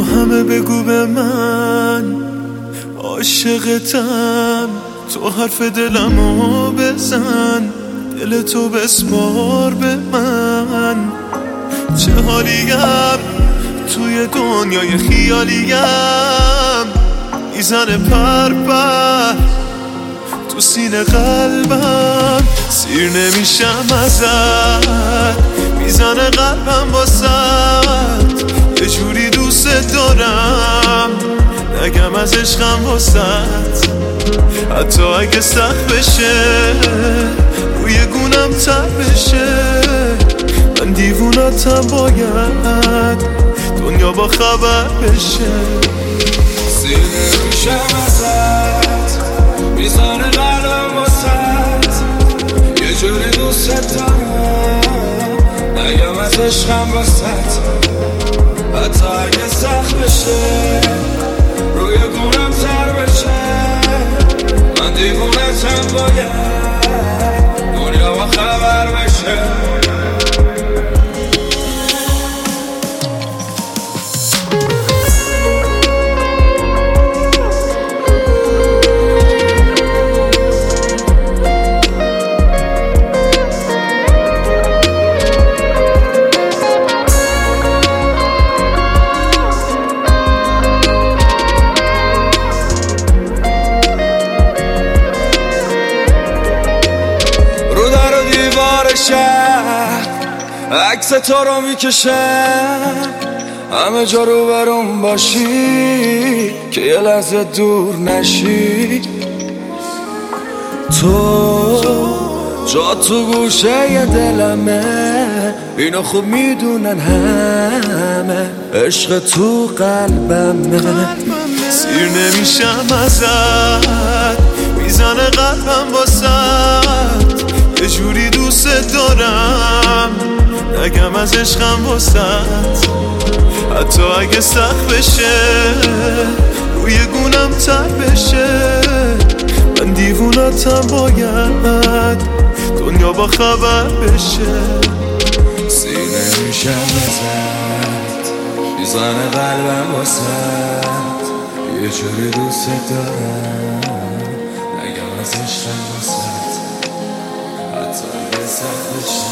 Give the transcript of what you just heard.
همه بگو به من عاشقتم، تو حرف دلمو بزن، دل تو بسپار به من. چه حالیم توی دنیای خیالیم، میزنه پر تو سینه قلبم، سیر نمیشم ازت، میزنه قلبم واسد، یه جوری دوست دارم نگم از عشقم واسد. حتی اگه سخت بشه روی گونم تر بشه، من دیوونتم باید دنیا با خبر بشه. سیر نمیشم ازت، میزنه قلبم واسد، یه جوری دوست دارم نگم از عشقم واسد. حتی اگه سخت بشه روی گونم تر بشه، من دیوونتم باید دنیا با خبر بشه. عکس تو رو میکشم همه جا رو برام باشی که یه لحظه دور نشی. تو جا تو گوشه ی دلمه، اینو خوب میدونن همه، عشق تو قلبمه. سیر نمیشم ازت، میزنه قلبم واسد، یه جوری دوست دارم نگم از عشقم واسد. حتی اگه سخت بشه روی گونم تر بشه، من دیوونتم باید دنیا با خبر بشه. سیر نمیشم ازت، میزنه قلبم واسد، یه جوری دوست دارم نگم از عشقم واسد. حتی اگه سخت بشه